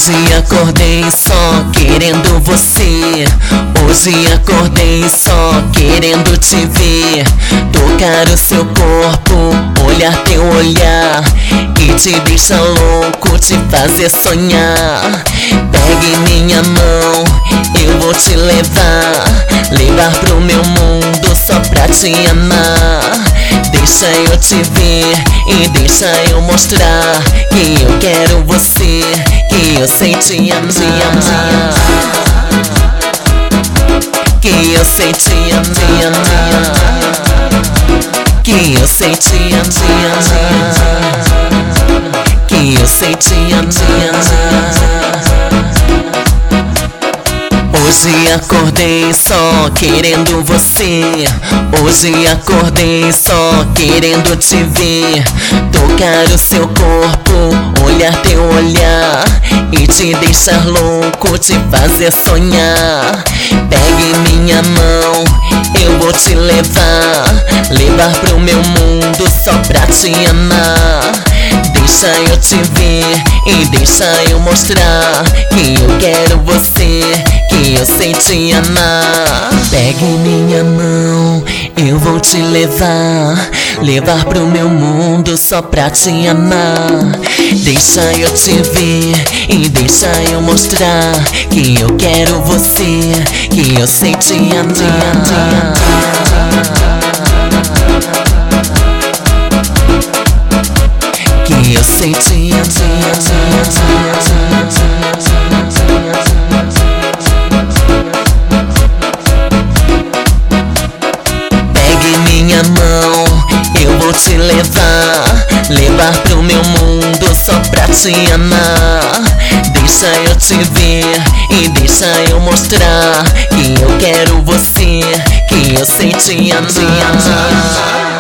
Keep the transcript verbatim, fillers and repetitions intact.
Hoje acordei só querendo você. Hoje acordei só querendo te ver. Tocar o seu corpo, olhar teu olhar, que te deixa louco, te fazer sonhar. Pegue minha mão, eu vou te levar, levar pro meu mundo só pra te amar. Deixa eu te ver e deixa eu mostrar que eu quero você, que eu sei te amar, que eu sei te amar, que eu sei te amar, que eu sei te amar. Hoje acordei só querendo você. Hoje acordei só querendo te ver. Tocar o seu corpo, olhar teu olhar, e te deixar louco, te fazer sonhar. Pegue minha mão, eu vou te levar, levar pro meu mundo só pra te amar. Deixa eu te ver e deixa eu mostrar que eu quero você, que eu sei te amar. Pegue minha mão, eu vou te levar, levar pro meu mundo só pra te amar. Deixa eu te ver e deixa eu mostrar que eu quero você, que eu sei te amar, que eu sei te amar. Pegue minha mão, eu vou te levar, levar pro meu mundo só pra te amar. Deixa eu te ver e deixa eu mostrar que eu quero você, que eu sei te amar.